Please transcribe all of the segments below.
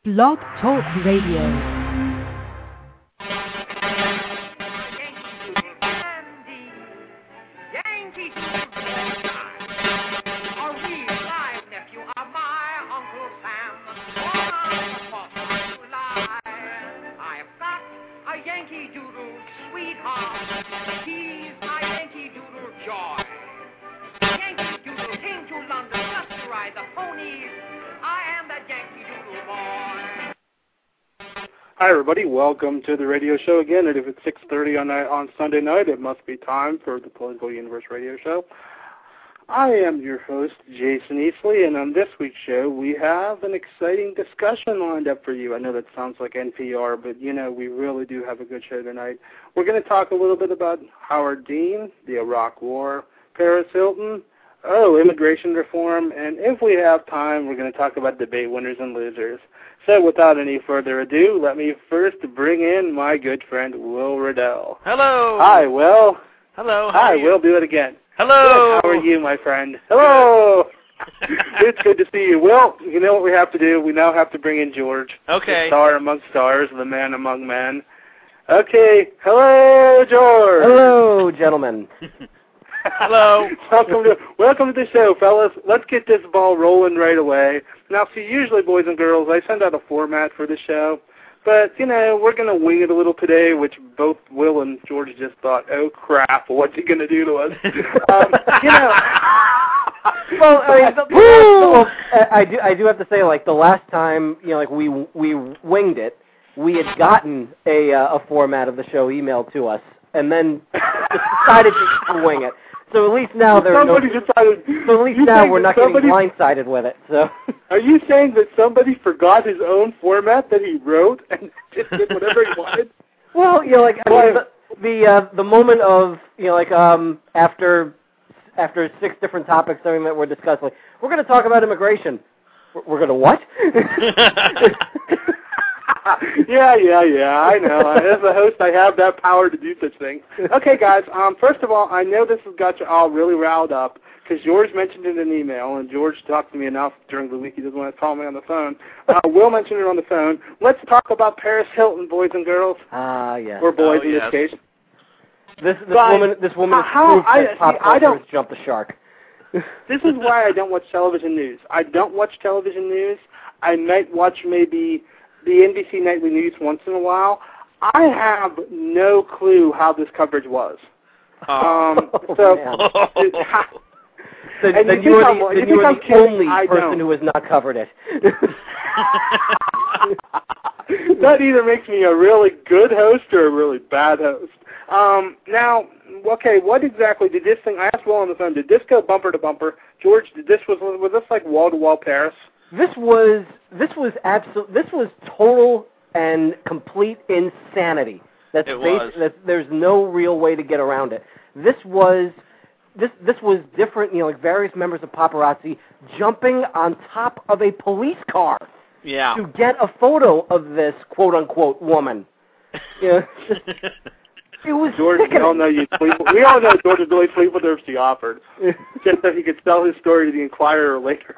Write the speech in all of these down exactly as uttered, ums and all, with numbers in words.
Blog Talk Radio. Hi, everybody. Welcome to the radio show again. And if it's six thirty on on Sunday night, it must be time for the Political Universe radio show. I am your host, Jason Easley, and on this week's show, we have an exciting discussion lined up for you. I know that sounds like N P R, but, you know, we really do have a good show tonight. We're going to talk a little bit about Howard Dean, the Iraq War, Paris Hilton, oh, immigration reform, and if we have time, we're going to talk about debate winners and losers. So without any further ado, let me first bring in my good friend, Will Riddell. Hello. Hi, Will. Hello. Hi, Will. Do it again. Hello. Good. How are you, my friend? Hello. It's good to see you. Will, you know what we have to do? We now have to bring in George. Okay. The star among stars, the man among men. Okay. Hello, George. Hello, gentlemen. Hello. welcome to welcome to the show, fellas. Let's get this ball rolling right away. Now, see, usually, boys and girls, I send out a format for the show, but, you know, we're going to wing it a little today, which both Will and George just thought, oh, crap, what's he going to do to us? um, you know. Well, I mean, the, the last, well, I do I do have to say, like, the last time, you know, like, we we winged it, we had gotten a, uh, a format of the show emailed to us, and then decided to wing it. So at least now there's somebody no, decided. So at least now we're not somebody, getting blindsided with it. So. Are you saying that somebody forgot his own format that he wrote and just did whatever he wanted? Well, you know, like I mean, the the, uh, the moment of you know, like um after after six different topics I mean, that we're discussing, like, we're going to talk about immigration. We're, we're going to what? yeah, yeah, yeah, I know. As a host, I have that power to do such things. Okay, guys, um, first of all, I know this has got you all really riled up because George mentioned it in an email, and George talked to me enough during the week he doesn't want to call me on the phone. Uh, Will mentioned it on the phone. Let's talk about Paris Hilton, boys and girls. Ah, uh, yeah. Or boys oh, in yes. this case. This, this Guys, woman, this woman how, is proof I, that pop see, I culture has don't, jumped the shark. This is why I don't watch television news. I don't watch television news. I might watch maybe the N B C Nightly News once in a while. I have no clue how this coverage was. Oh. Um, so, it, so and then you, you are I'm, the, you then you are the kidding? only I person don't. who has not covered it. That either makes me a really good host or a really bad host. Um, now, okay, what exactly did this thing? I asked Will on the phone. Did this go bumper to bumper? George, did this was was this like wall to wall Paris? This was this was absolute. This was total and complete insanity. That's it bas- was. That there's no real way to get around it. This was this this was different. You know, like various members of paparazzi jumping on top of a police car. Yeah. To get a photo of this quote unquote woman. You know, it was George, we all know you sleep. We all know George would really sleep with her if she offered, just so he could sell his story to the Inquirer later.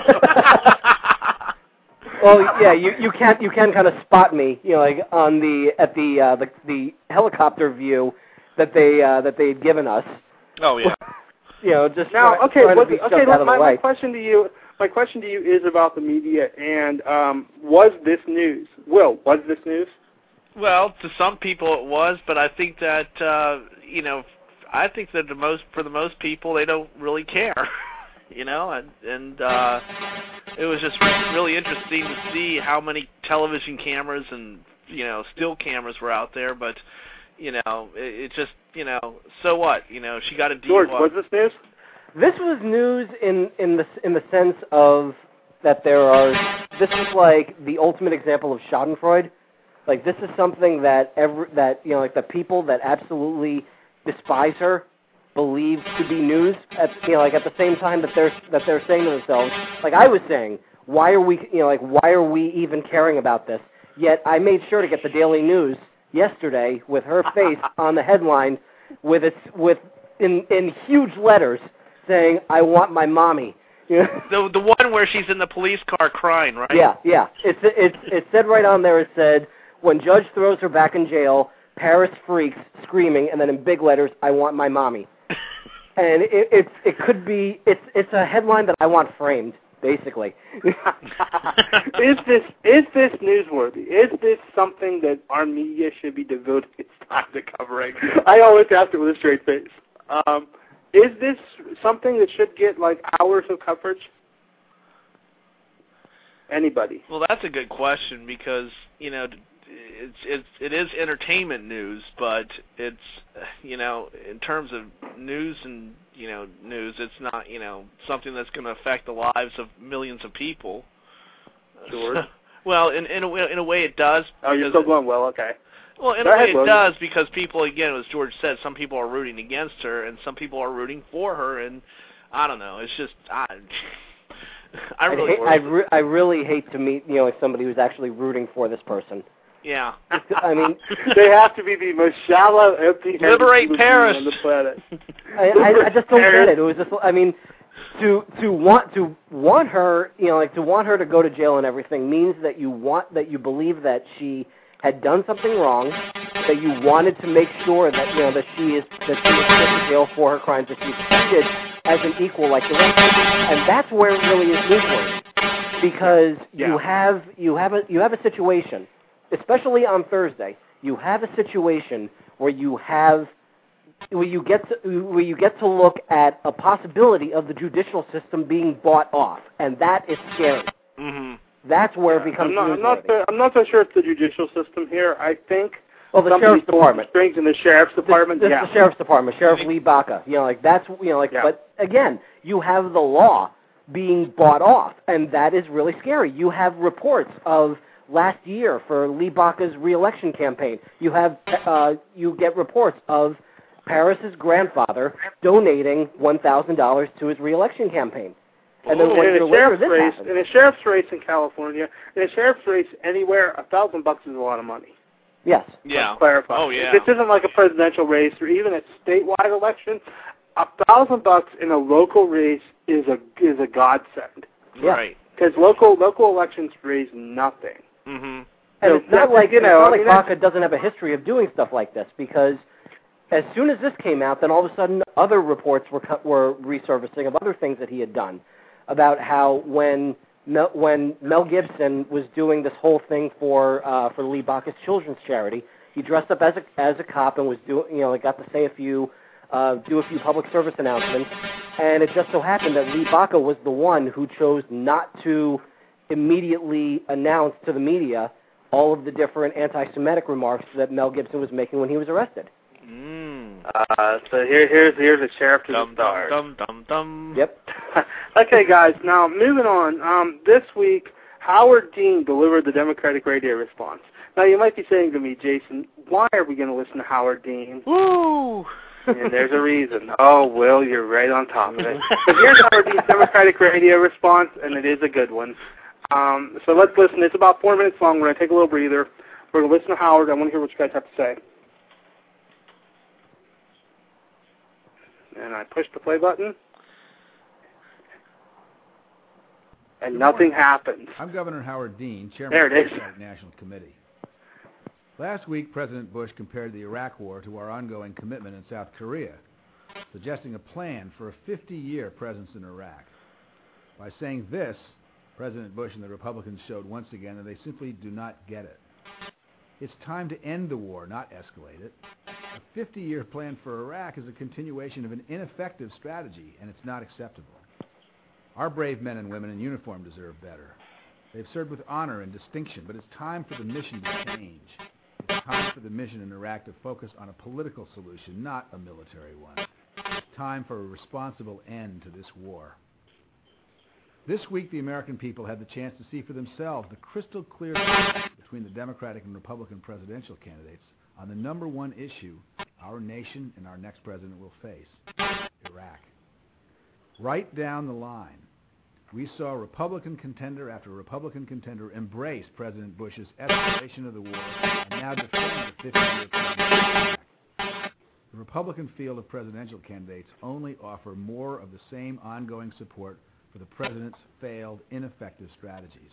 Well, yeah, you, you can you can kind of spot me, you know, like on the at the uh, the the helicopter view that they uh, that they had given us. Oh yeah. You know, just now, try, okay, trying what, to be okay. shoved out of My, the my way. question to you, my question to you is about the media, and um, was this news? Will, was this news? Well, to some people it was, but I think that uh, you know, I think that the most for the most people they don't really care, you know, and and uh, it was just really interesting to see how many television cameras and you know still cameras were out there, but you know, it, it just you know, so what, you know, she got a deal. George, was this news? This was news in in the in the sense of that there are. This was like the ultimate example of Schadenfreude. Like, this is something that every, that you know, like the people that absolutely despise her believe to be news. At you know, like at the same time that they're that they're saying to themselves, like I was saying, why are we you know like why are we even caring about this? Yet I made sure to get the Daily News yesterday with her face on the headline, with its with in in huge letters saying, "I want my mommy." Yeah. The the one where she's in the police car crying, right? Yeah, yeah. It's it's it said right on there. It said when judge throws her back in jail, Paris freaks, screaming, and then in big letters, "I want my mommy." And it it's it could be it's it's a headline that I want framed, basically. is this is this newsworthy? Is this something that our media should be devoting its time to covering? I always ask it with a straight face. Um, is this something that should get like hours of coverage? Anybody? Well, that's a good question because you know it's it's it is entertainment news, but it's you know in terms of news and you know news, it's not you know something that's going to affect the lives of millions of people. Sure. Well, in in a, in a way it does. Oh, you're still going well. Okay. Well, in Go a way ahead, it William. does because people, again, as George said, some people are rooting against her and some people are rooting for her, and I don't know. It's just I. I really, I'd hate, I, re- I really hate to meet, you know, like somebody who's actually rooting for this person. Yeah. I mean, they have to be the most shallow, empty. Liberate Paris on the planet. I, I, I just don't get it. It was just, I mean, to to want to want her, you know, like to want her to go to jail and everything means that you want that you believe that she had done something wrong, that you wanted to make sure that you know that she is that she is put in jail for her crimes, that she's treated as an equal like the rest of them. And that's where it really is newsworthy, because Yeah. you have you have a you have a situation, especially on Thursday, you have a situation where you have where you get to where you get to look at a possibility of the judicial system being bought off, and that is scary. Mm-hmm. That's where it becomes I'm not, I'm not, newsworthy. so, I'm not so sure it's the judicial system here. I think Well, the somebody sheriff's pulled department. the strings in the sheriff's department. This, this yeah. is the sheriff's department, Sheriff Lee Baca. You know, like that's you know, like. Yeah. But again, you have the law being bought off, and that is really scary. You have reports of last year for Lee Baca's reelection campaign. You have uh, you get reports of Paris's grandfather donating one thousand dollars to his reelection campaign. And then Oh, one in year a later, sheriff's this race, happened. in a sheriff's race in California, in a sheriff's race anywhere, a thousand bucks is a lot of money. Yes. Yeah. Let's clarify. Oh, yeah. This isn't like a presidential race or even a statewide election. A thousand bucks in a local race is a is a godsend. Yeah. Right. Because local local elections raise nothing. Mm-hmm. And So it's not that- like you it's know, not I like mean, that's- Baca doesn't have a history of doing stuff like this, because as soon as this came out, then all of a sudden other reports were co- were resurfacing of other things that he had done, about how when Mel, when Mel Gibson was doing this whole thing for uh, for Lee Baca's children's charity, he dressed up as a as a cop and was doing you know like got to say a few uh, do a few public service announcements, and it just so happened that Lee Baca was the one who chose not to immediately announce to the media all of the different anti-Semitic remarks that Mel Gibson was making when he was arrested. Mm. Uh, so here here's here's a sheriff to the Dum stars. dum dum dum. Yep. Okay, guys. Now moving on. Um, this week, Howard Dean delivered the Democratic radio response. Now you might be saying to me, Jason, why are we going to listen to Howard Dean? Woo! And there's a reason. Oh, Will, you're right on top of it. But here's Howard Dean's Democratic radio response, and it is a good one. Um, so let's listen. It's about four minutes long. We're going to take a little breather. We're going to listen to Howard. I want to hear what you guys have to say. And I push the play button. And nothing happens. I'm Governor Howard Dean, Chairman There of it the is. Democratic National Committee. Last week, President Bush compared the Iraq War to our ongoing commitment in South Korea, suggesting a plan for a fifty-year presence in Iraq. By saying this, President Bush and the Republicans showed once again that they simply do not get it. It's time to end the war, not escalate it. A fifty-year plan for Iraq is a continuation of an ineffective strategy, and it's not acceptable. Our brave men and women in uniform deserve better. They've served with honor and distinction, but it's time for the mission to change. It's time for the mission in Iraq to focus on a political solution, not a military one. It's time for a responsible end to this war. This week, the American people had the chance to see for themselves the crystal clear difference between the Democratic and Republican presidential candidates on the number one issue our nation and our next president will face, Iraq. Right down the line, we saw Republican contender after Republican contender embrace President Bush's escalation of the war and now defend the fifty-year plan for Iraq. The Republican field of presidential candidates only offer more of the same ongoing support for the president's failed, ineffective strategies.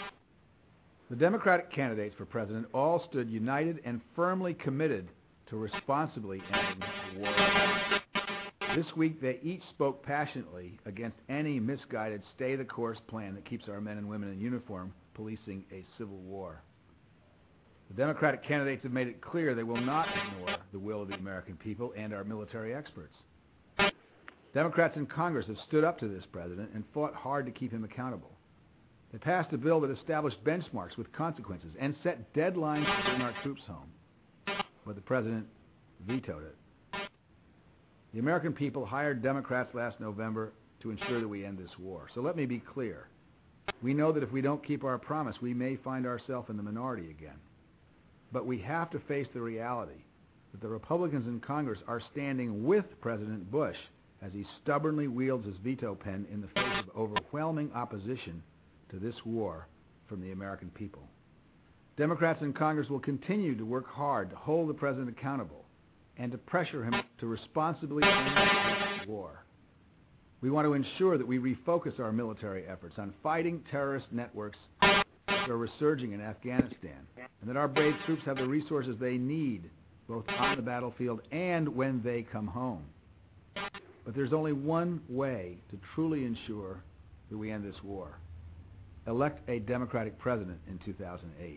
The Democratic candidates for president all stood united and firmly committed to responsibly ending the war. This week, they each spoke passionately against any misguided stay-the-course plan that keeps our men and women in uniform policing a civil war. The Democratic candidates have made it clear they will not ignore the will of the American people and our military experts. Democrats in Congress have stood up to this president and fought hard to keep him accountable. They passed a bill that established benchmarks with consequences and set deadlines to bring our troops home. But the president vetoed it. The American people hired Democrats last November to ensure that we end this war. So let me be clear. We know that if we don't keep our promise, we may find ourselves in the minority again. But we have to face the reality that the Republicans in Congress are standing with President Bush as he stubbornly wields his veto pen in the face of overwhelming opposition to this war from the American people. Democrats in Congress will continue to work hard to hold the president accountable and to pressure him to responsibly end this war. We want to ensure that we refocus our military efforts on fighting terrorist networks that are resurging in Afghanistan, and that our brave troops have the resources they need both on the battlefield and when they come home. But there's only one way to truly ensure that we end this war. Elect a Democratic president in two thousand eight.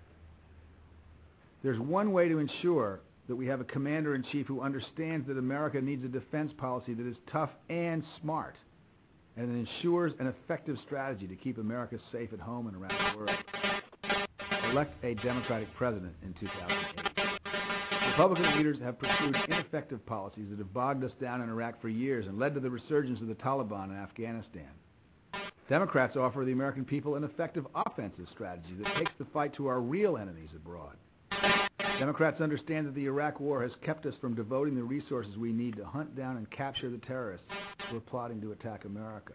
There's one way to ensure that we have a commander-in-chief who understands that America needs a defense policy that is tough and smart, and that ensures an effective strategy to keep America safe at home and around the world. Elect a Democratic president in two thousand eight. Republican leaders have pursued ineffective policies that have bogged us down in Iraq for years and led to the resurgence of the Taliban in Afghanistan. Democrats offer the American people an effective offensive strategy that takes the fight to our real enemies abroad. Democrats understand that the Iraq war has kept us from devoting the resources we need to hunt down and capture the terrorists who are plotting to attack America.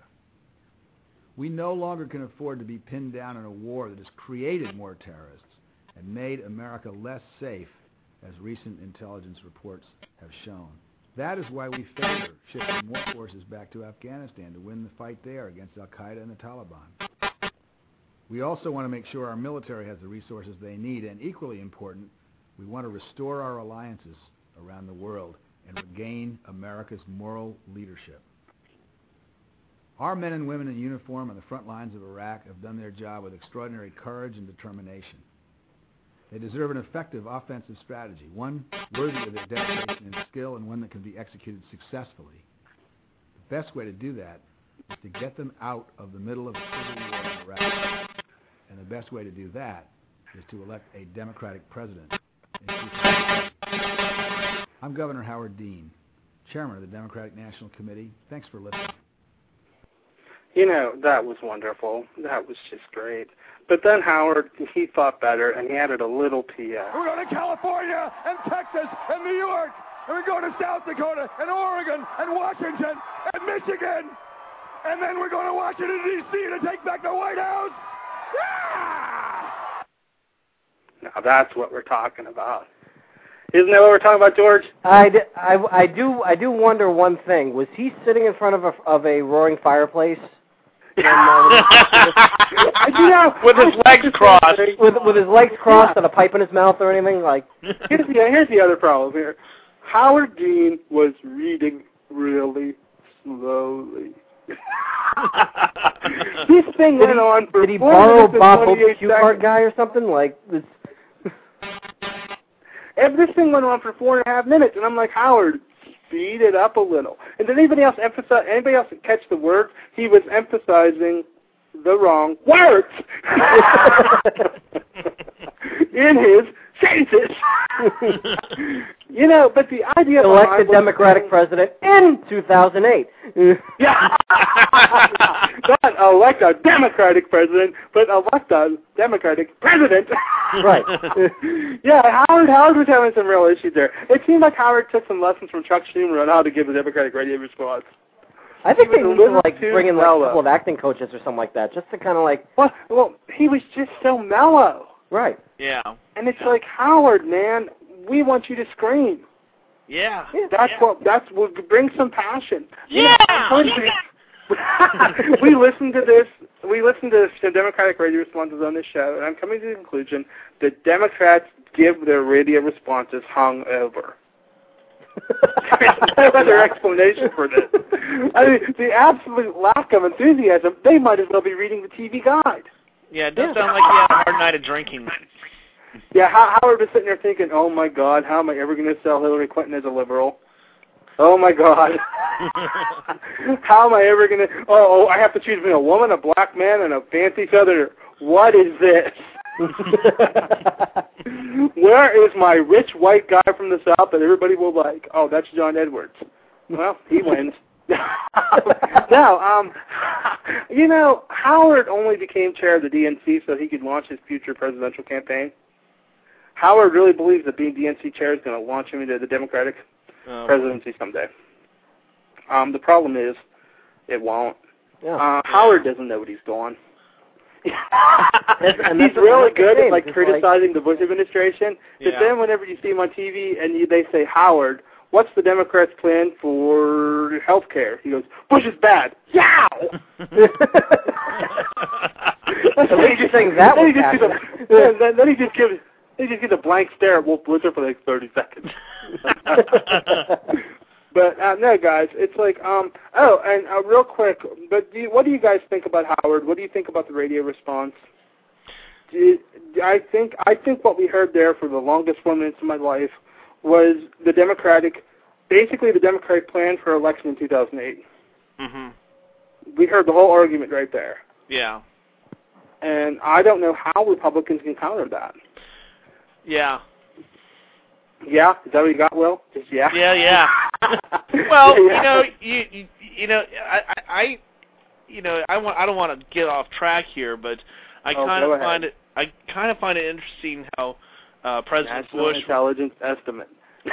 We no longer can afford to be pinned down in a war that has created more terrorists and made America less safe, as recent intelligence reports have shown. That is why we favor shifting more forces back to Afghanistan to win the fight there against al-Qaeda and the Taliban. We also want to make sure our military has the resources they need, and equally important, we want to restore our alliances around the world and regain America's moral leadership. Our men and women in uniform on the front lines of Iraq have done their job with extraordinary courage and determination. They deserve an effective offensive strategy, one worthy of their dedication and skill, and one that can be executed successfully. The best way to do that is to get them out of the middle of a civil war in Iraq. And the best way to do that is to elect a Democratic president. I'm Governor Howard Dean, Chairman of the Democratic National Committee. Thanks for listening. You know, that was wonderful. That was just great. But then Howard, he thought better, and he added a little P S. We're going to California and Texas and New York, and we're going to South Dakota and Oregon and Washington and Michigan, and then we're going to Washington, D C to take back the White House. Yeah! Now that's what we're talking about. Isn't that what we're talking about, George? I, d- I, I do I do wonder one thing. Was he sitting in front of a of a roaring fireplace? Yeah. you know, with his legs crossed. With with his legs crossed yeah. and a pipe in his mouth or anything like. Here's the here's the other problem here. Howard Dean was reading really slowly. This thing went he, on for Did he four borrow minutes Bob and Hope's cue seconds. card guy or something like? This... And this thing went on for four and a half minutes, and I'm like, Howard, speed it up a little. And did anybody else emphasize? Anybody else catch the words? He was emphasizing the wrong words in his sentences. You know, but the idea of elected Democratic president in two thousand eight. Yeah, not elect a Democratic president, but elect a Democratic president. Right. Yeah, Howard Howard was having some real issues there. It seemed like Howard took some lessons from Chuck Schumer on how to give a Democratic radio response. I think he they need to like bring in like a couple of acting coaches or something like that, just to kind of like. Well, well, he was just so mellow. Right. Yeah. And it's yeah. like, Howard, man, we want you to scream. Yeah. That's yeah. what. That's what. Bring some passion. Yeah. You know, yeah. we listened to this. We listened to the Democratic radio responses on this show, and I'm coming to the conclusion that Democrats give their radio responses hungover. There's no other explanation for this. I mean, the absolute lack of enthusiasm. They might as well be reading the T V guide. Yeah, it does sound like he had a hard night of drinking. Yeah, Howard was sitting there thinking, "Oh my God, how am I ever going to sell Hillary Clinton as a liberal? Oh my God, how am I ever going to? Oh, oh, I have to choose between a woman, a black man, and a fancy southerner. What is this? Where is my rich white guy from the South that everybody will like? Oh, that's John Edwards. Well, he wins." No, um, you know, Howard only became chair of the D N C so he could launch his future presidential campaign. Howard really believes that being D N C chair is going to launch him into the Democratic oh. presidency someday. Um, the problem is, it won't. Yeah. Uh, Howard doesn't know what he's doing. and, and he's really good at like it's criticizing like, the Bush administration, but yeah. then whenever you see him on T V and you, they say, "Howard, what's the Democrats' plan for health care?" He goes, "Bush is bad." Yeah. At least you're saying that was passionate. Then, then, then he just gives he just gives a blank stare at Wolf Blitzer for like thirty seconds. But uh, no, guys, it's like um oh, and uh, real quick, but do you, what do you guys think about Howard? What do you think about the radio response? Do you, I think I think what we heard there for the longest four minutes of my life was the Democratic, basically the Democratic plan for election in two thousand eight. Mhm. We heard the whole argument right there. Yeah. And I don't know how Republicans can counter that. Yeah. Yeah, is that what you got, Will? Just yeah. Yeah, yeah. Well, yeah. you know, you, you you know, I, I you know, I want I don't want to get off track here, but I oh, kind of find it I kind of find it interesting how uh, President National Bush intelligence estimate.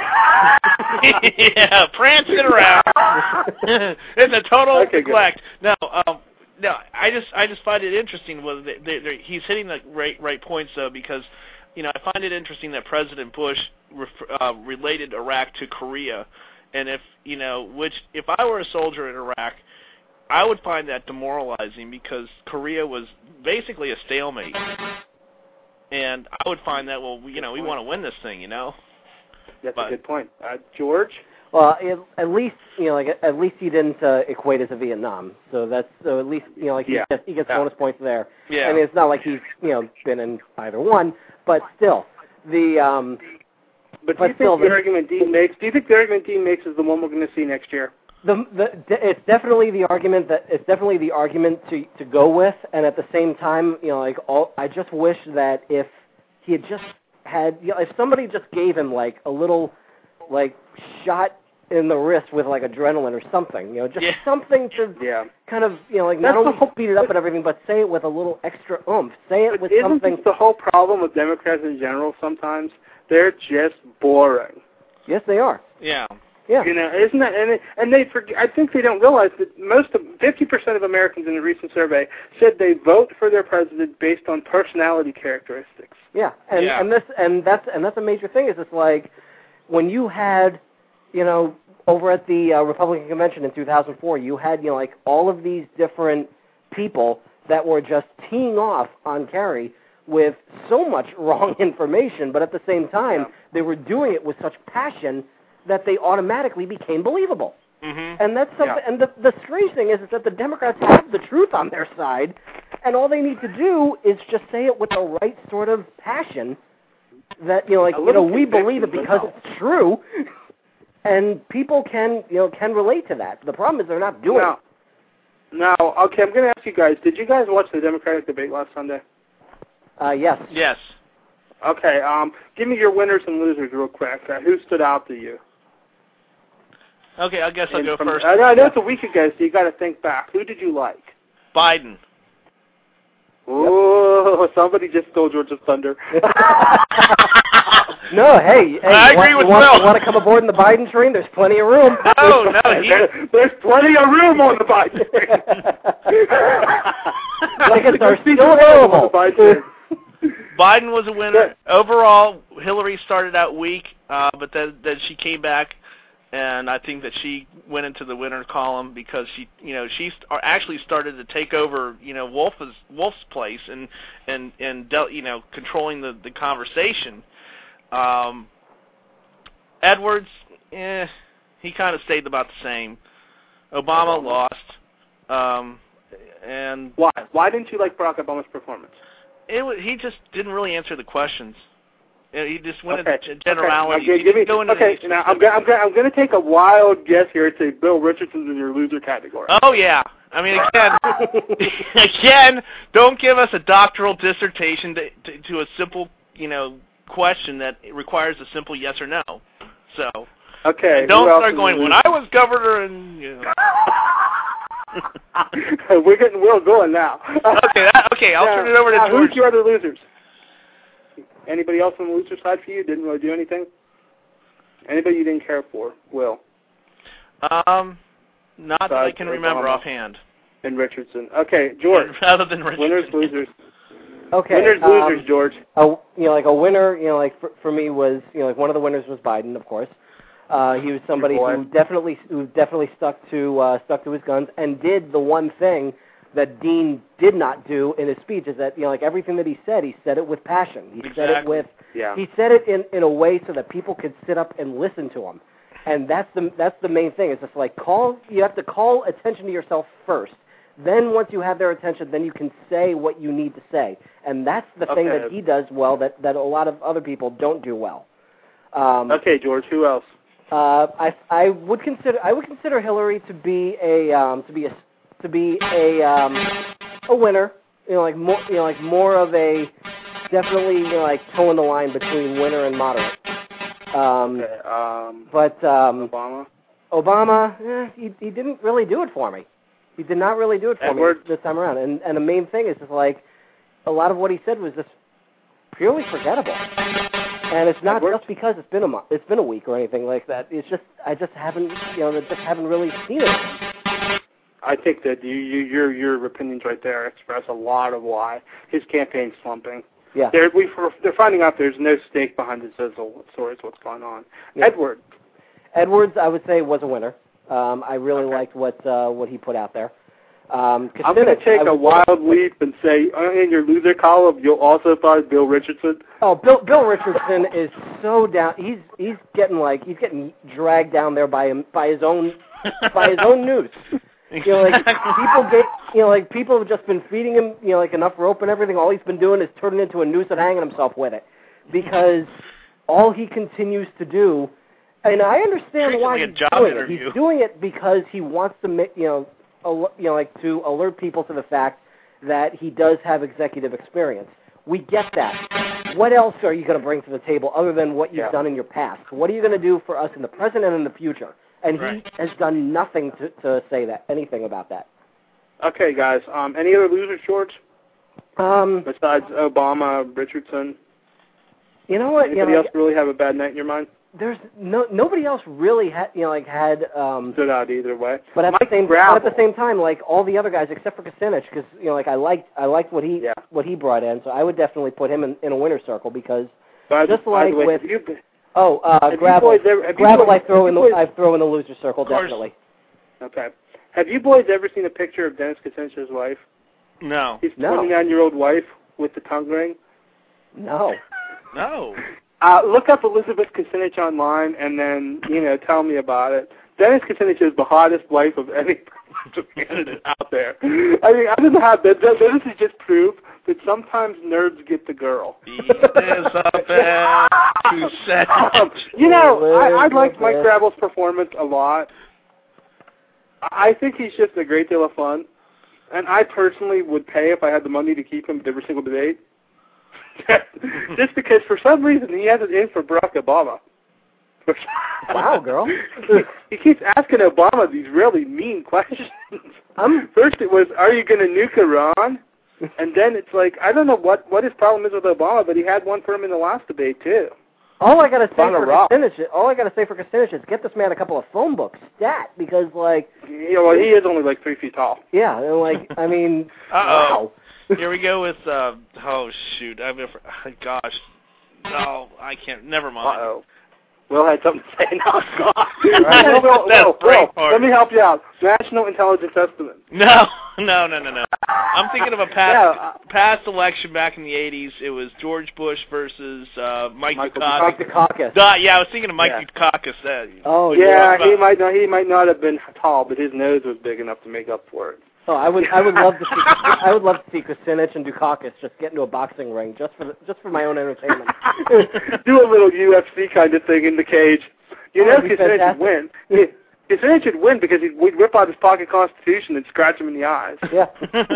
Yeah, prancing around. It's a total okay, neglect. No, um, no, I just I just find it interesting. Whether they, they, they, he's hitting the right right points though, because you know I find it interesting that President Bush ref, uh, related Iraq to Korea, and if you know which if I were a soldier in Iraq, I would find that demoralizing because Korea was basically a stalemate, and I would find that well you know we want to win this thing, you know. That's but, a good point, uh, George. Well, it, at least you know, like at least he didn't uh, equate it to Vietnam, so that's so at least you know, like he yeah. gets he gets yeah. bonus points there. Yeah. I mean, it's not like he's you know been in either one, but still the. Um, but do but you still, think the the, argument Dean makes? Do you think the argument Dean makes is the one we're going to see next year? The, the it's definitely the argument that it's definitely the argument to to go with, and at the same time, you know, like all I just wish that if he had just had, you know, if somebody just gave him like a little like shot in the wrist with like adrenaline or something, you know, just yeah. something to yeah. kind of, you know, like That's not only whole, speed it up and everything, but say it with a little extra oomph. Say it but with isn't something. This the whole problem with Democrats in general? Sometimes they're just boring. Yes, they are. Yeah. Yeah. You know, isn't that and they, and they forget, I think they don't realize that most of fifty percent of Americans in a recent survey said they vote for their president based on personality characteristics. Yeah, and yeah. and this and that's and that's a major thing. Is it's like when you had, you know, over at the uh, Republican convention in two thousand four, you had you know like all of these different people that were just teeing off on Kerry with so much wrong information, but at the same time Yeah. they were doing it with such passion that they automatically became believable. Mm-hmm. And that's something. Yeah. And the the strange thing is, is that the Democrats have the truth on their side, and all they need to do is just say it with the right sort of passion. That you know, like A you know, little we believe it conviction, because but no. it's true, and people can you know can relate to that. The problem is they're not doing Now, now, okay, I'm going to ask you guys, did you guys watch the Democratic debate last Sunday? it. Uh, yes. Yes. Okay, um, give me your winners and losers real quick. Uh, who stood out to you? Okay, I guess I'll And go from, first. I know, I know it's a week ago, so you got to think back. Who did you like? Biden. Oh, somebody just stole George's thunder. No, hey, hey, I you agree want, with you want, Will. you want to come aboard in the Biden train? There's plenty of room. No, no, he, there, there's plenty of room on the Biden train. Tickets are There's still available. on the Biden train. Biden was a winner. Overall, Hillary started out weak, uh, but then, then she came back and I think that she went into the winner column because she, you know, she st- actually started to take over, you know, Wolf's Wolf's place and and and dealt, you know, controlling the the conversation. Um, Edwards, eh, he kind of stayed about the same. Obama, Obama. lost. Um, and why? Why didn't you like Barack Obama's performance? It was, he just didn't really answer the questions. He just went okay. into generalities. Okay, give me, go into okay now I'm going I'm gonna, I'm gonna take a wild guess here and say Bill Richardson's in your loser category. Oh, yeah. I mean, again, again, don't give us a doctoral dissertation to, to, to a simple, you know, question that requires a simple yes or no. So, okay, don't start going, when I was governor and, you know. We're getting Will going now. okay, that, okay, I'll now, turn it over to now, George. Who's your other losers? Anybody else on the loser side for you? Didn't really do anything? Anybody you didn't care for? Will? Um, not Besides that I can remember Obama offhand. And Richardson. Okay, George. Other than Richardson. Winners, losers. Okay. Winners, um, losers, George. A, you know, like a winner, you know, like for, for me was, you know, like one of the winners was Biden, of course. Uh, he was somebody who definitely, who definitely stuck to uh, stuck to his guns and did the one thing that Dean did not do in his speech. Is that, you know, like everything that he said, he said it with passion. He exactly. said it with, yeah. he said it in, in a way so that people could sit up and listen to him. And that's the that's the main thing. It's just like call. You have to call attention to yourself first. Then once you have their attention, then you can say what you need to say. And that's the okay. thing that he does well that, that a lot of other people don't do well. Um, okay, George. Who else? Uh, I I would consider I would consider Hillary to be a um, to be a to be a um, a winner. You know, like more you know like more of a definitely you know like towing the line between winner and moderate. Um, okay, um, but um, Obama. Obama, eh, he he didn't really do it for me. He did not really do it for Edward. me this time around. And and the main thing is just like a lot of what he said was just purely forgettable. And it's not Edward? just because it's been a month, it's been a week or anything like that. It's just I just haven't you know just haven't really seen it. I think that you, you your your opinions right there express a lot of why his campaign's slumping. Yeah. They're we they're finding out there's no stake behind the sizzle. So is what's going on. Yeah. Edward. Edwards, I would say, was a winner. Um, I really okay. liked what uh, what he put out there. Um, I'm going to take I, a wild leap and say in your loser column you'll also find Bill Richardson. Oh, Bill Bill Richardson is so down. He's he's getting like he's getting dragged down there by him by his own by his own news. You know, like people get you know like people have just been feeding him you know like enough rope and everything. All he's been doing is turning into a noose and hanging himself with it because all he continues to do. And I understand why like he's doing it. He's doing it because he wants to, make, you know, al- you know, like to alert people to the fact that he does have executive experience. We get that. What else are you going to bring to the table other than what you've yeah. done in your past? What are you going to do for us in the present and in the future? And right. he has done nothing to, to say that, anything about that. Okay, guys. Um, any other losers, George? Um, Besides Obama, Richardson. You know what? Anybody you know, else really have a bad night in your mind? There's no nobody else really had you know like had um stood out either way. But at Mike the same Gravel. but at the same time, like all the other guys except for Kucinich, because you know like I liked I liked what he yeah. what he brought in, so I would definitely put him in, in a winner's circle because by just the, like way, with you, oh uh Gravel ever, Gravel boys, I throw in the boys, I throw in the loser circle definitely. Okay. Have you boys ever seen a picture of Dennis Kucinich's wife? No. His no. twenty-nine-year-old wife with the tongue ring. No. No. Uh, look up Elizabeth Kucinich online and then, you know, tell me about it. Dennis Kucinich is the hottest wife of any candidate out there. I mean, I don't know how, this is just proof that sometimes nerds get the girl. Elizabeth Kucinich. um, you know, I, I liked Mike Gravel's performance a lot. I think he's just a great deal of fun. And I personally would pay if I had the money to keep him at every single debate. Just because for some reason he has it in for Barack Obama. Wow, girl. he, he keeps asking Obama these really mean questions. Um, First it was, are you going to nuke Iran? And then it's like, I don't know what, what his problem is with Obama, but he had one for him in the last debate, too. All I gotta say On a for rock. Kucinich, all I gotta say for Kucinich is get this man a couple of phone books, stat, because like, Yeah, well, he is only like three feet tall. yeah, and like, I mean, Uh-oh. wow. Here we go with, uh, oh, shoot. I've been, gosh. No, I can't. Never mind. Uh-oh. Will had something to say. Now it's gone. Right. Will, Will, That's Will, great Will, part. let me help you out. National Intelligence Estimate. No, no, no, no, no. I'm thinking of a past No, uh, past election back in the eighties. It was George Bush versus uh, Mike Michael Dukakis. Mike Dukakis. Duh, yeah, I was thinking of Mike Yeah. Dukakis. Uh, Oh, Yeah, yeah. he might not. He might not have been tall, but his nose was big enough to make up for it. Oh, I would, I would love to see, I would love to see Kucinich and Dukakis just get into a boxing ring just for, the, just for my own entertainment. Do a little U F C kind of thing in the cage. You Oh, know, that'd be Kucinich would win. He- Kucinich would win because he'd, we'd rip out his pocket constitution and scratch him in the eyes. Yeah.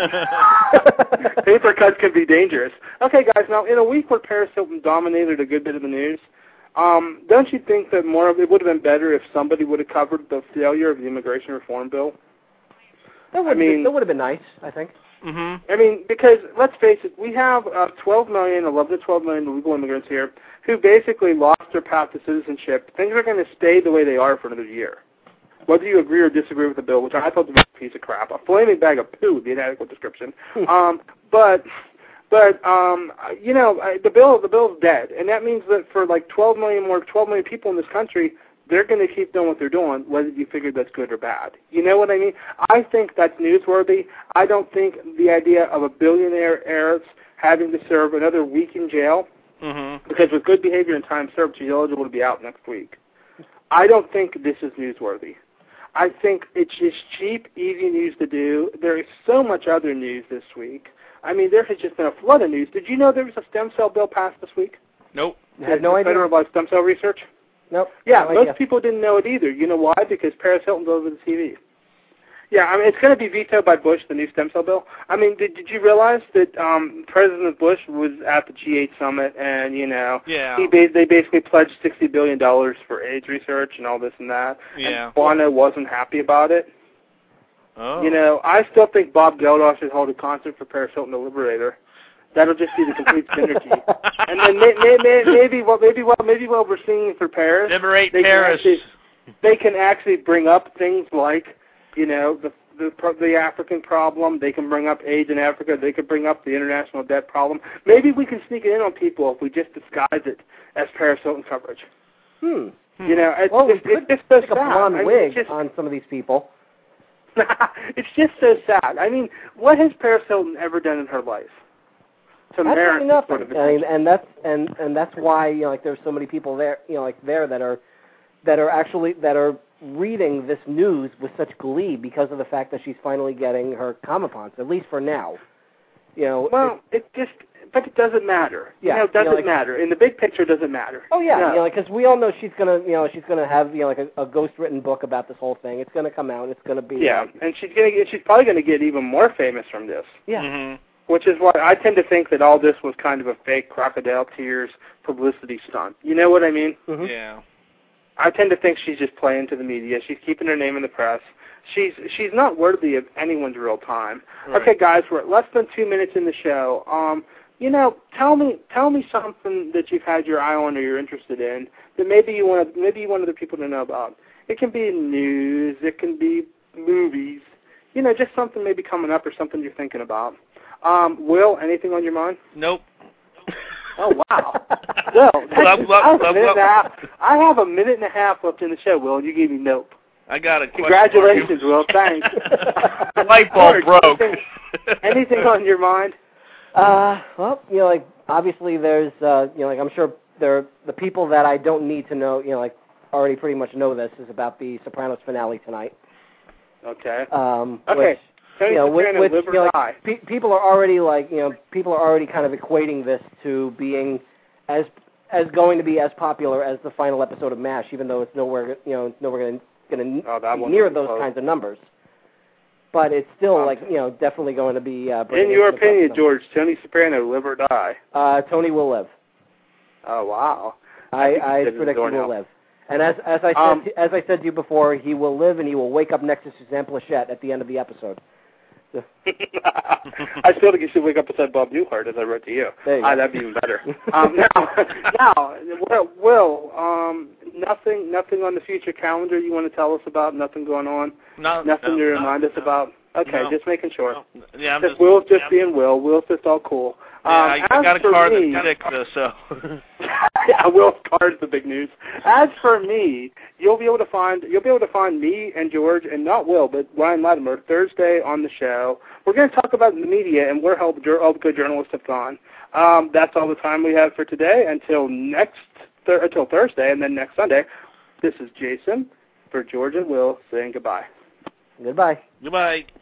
Paper cuts can be dangerous. Okay, guys, now in a week where Paris Hilton dominated a good bit of the news, um, don't you think that more of it would have been better if somebody would have covered the failure of the immigration reform bill? That would, I mean- that would have been nice, I think. Mhm. I mean, because let's face it, we have uh, twelve million, eleven to twelve million legal immigrants here who basically lost their path to citizenship. Things are going to stay the way they are for another year. Whether you agree or disagree with the bill, which I thought was a piece of crap, a flaming bag of poo would be an adequate description. um, but, but um, you know, uh, the bill, the bill's dead, and that means that for like twelve million more, twelve million people in this country, they're going to keep doing what they're doing, whether you figure that's good or bad. You know what I mean? I think that's newsworthy. I don't think the idea of a billionaire heiress having to serve another week in jail, Mhm. because with good behavior and time served, she's eligible to be out next week. I don't think this is newsworthy. I think it's just cheap, easy news to do. There is so much other news this week. I mean, there has just been a flood of news. Did you know there was a stem cell bill passed this week? Nope. I had no idea. Federalized stem cell research? Nope. Yeah, no most idea. people didn't know it either. You know why? Because Paris Hilton's over the T V. Yeah, I mean, it's going to be vetoed by Bush, the new stem cell bill. I mean, did did you realize that um, President Bush was at the G eight summit and, you know, Yeah. he ba- they basically pledged sixty billion dollars for AIDS research and all this and that. Yeah. And Bono wasn't happy about it. Oh. You know, I still think Bob Geldof should hold a concert for Paris Hilton, the Liberator. That'll just be the complete synergy. And then may, may, may, maybe, well, maybe, well, maybe while we're singing for Paris, Liberate they Paris. Can actually, they can actually bring up things like, you know, the, the the African problem. They can bring up AIDS in Africa. They can bring up the international debt problem. Maybe we can sneak it in on people if we just disguise it as Paris Hilton coverage. Hmm. You know, it's, Well, we it's, could it's just so stick a sad. blonde I mean, wig it's just, on some of these people. it's just so sad. I mean, what has Paris Hilton ever done in her life to merit Absolutely this nothing. sort of I mean, attention? and that's and and that's why, you know, like there's so many people there, you know, like there that are that are actually that are reading this news with such glee because of the fact that she's finally getting her comeuppance, at least for now. You know. Well, it just, but it doesn't matter. Yeah, you know, it doesn't you know, like- matter. In the big picture, it doesn't matter. Oh yeah, No. you know, because we all know she's gonna, you know, she's gonna have, you know, like a, a ghost-written book about this whole thing. It's gonna come out. It's gonna be. Yeah, Like, and she's gonna get, she's probably going to get even more famous from this. yeah. Mhm. Which is why I tend to think that all this was kind of a fake crocodile tears publicity stunt. You know what I mean? Mhm. Yeah. I tend to think she's just playing to the media. She's keeping her name in the press. She's she's not worthy of anyone's real time. Right. Okay, guys, we're less than two minutes in the show. Um, you know, tell me tell me something that you've had your eye on or you're interested in that maybe you want maybe you want other people to know about. It can be news. It can be movies. You know, just something maybe coming up or something you're thinking about. Um, Will, anything on your mind? Nope. Oh, wow. Well, that's Love, just, love, I, have a love, minute love. and a half. I have a minute and a half left in the show, Will, and you gave me nope. I got a question. Congratulations, Will. Thanks. The light bulb George, broke. Anything, anything on your mind? Uh, well, you know, like obviously there's, uh, you know, like I'm sure there are the people that I don't need to know, you know, like already pretty much know this is about the Sopranos finale tonight. Okay. Um, Okay. Which, Tony you know, which, Soprano, which live you or know, die. like, pe- people are already like, you know, people are already kind of equating this to being as as going to be as popular as the final episode of MASH, even though it's nowhere, you know, it's nowhere going to Oh, that be one's near gonna be those close. kinds of numbers. But it's still Um, like, you know, definitely going to be. Uh, In bringing your it to the opinion, top George, Tony Soprano, live or die? Uh, Tony will live. Oh, wow. I, think he I said it predict he was will Dornell. live. And as as I said Um, to, as I said to you before, he will live and he will wake up next to Suzanne Plachette at the end of the episode. So, I feel like you should wake up beside Bob Newhart, as I wrote to you. There you Ah, go. that'd be even better. um, now, now, Will, Will um, nothing, nothing on the future calendar you want to tell us about? Nothing going on? No, Nothing no, to no, remind us no. about? Okay, No. just making sure. No. Yeah, I'm Because just. Will's just yeah, being Will. Will's just all cool. Yeah, Um, I, I as got a for car me, that's sick, though, so. yeah, Will's car is the big news. As for me, you'll be able to find you'll be able to find me and George and not Will, but Ryan Latimer Thursday on the show. We're going to talk about the media and where all the, all the good journalists have gone. Um, that's all the time we have for today. Until next th- until Thursday, and then next Sunday. This is Jason for George and Will saying goodbye. Goodbye. Goodbye.